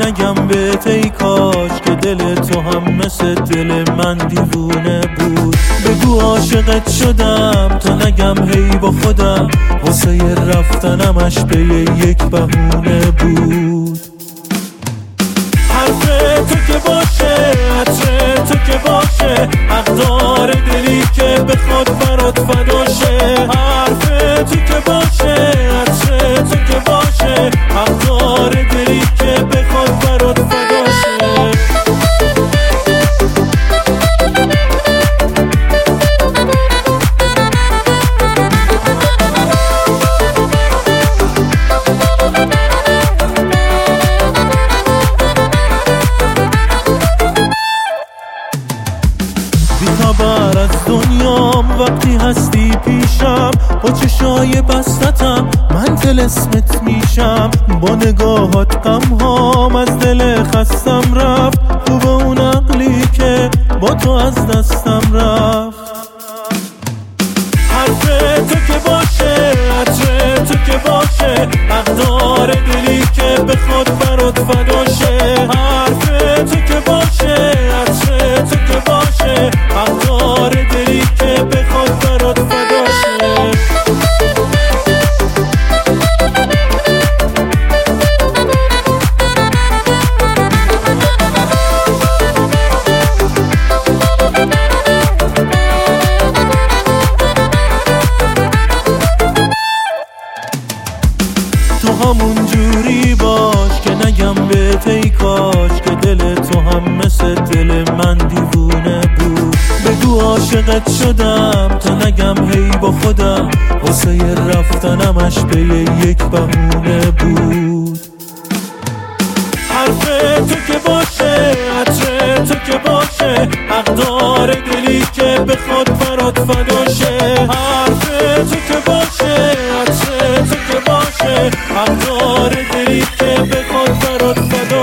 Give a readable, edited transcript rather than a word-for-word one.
نگم بهت ای کاش که دل تو هم مثل دل من دیوونه بود. بگو عاشقت شدم تا نگم هی با خودم، واسه رفتنمش به یک بهونه بود. حرف تو که باشه، عطر تو که باشه، حقدار دلی که بخواد برات فداشه. حرف تو که باشه، عطر تو که باشه، حقدار دلی که بخواد برات فداشه. بی‌خبر از دنیام وقتی هستی پیشم، با چشای بستتم من طلسمت میشم. با نگاهات غمهام از دل خستم رفت، خوب اون عقلی که با تو از دستم رفت. حرف تو که باشه، عطر تو که باشه، حقدار دلی که بخواد برات فداشه. حرف تو که باشه، عطر تو که باشه، حقدار دلی که بخواد برات فداشه. تو همون جوری باش که نگم بهت ای کاش که دل تو هم مثل دل من دیوونه بود. بگو عاشقت شدم تا نگم هی با خودم، واسه رفتنمش به یک بهونه بود. حرف تو که باشه، عطر تو که باشه، حقدار دلی که بخواد برات فداشه. حرف تو که باشه، عطر تو که باشه، حقدار دلی که بخواد برات فداشه.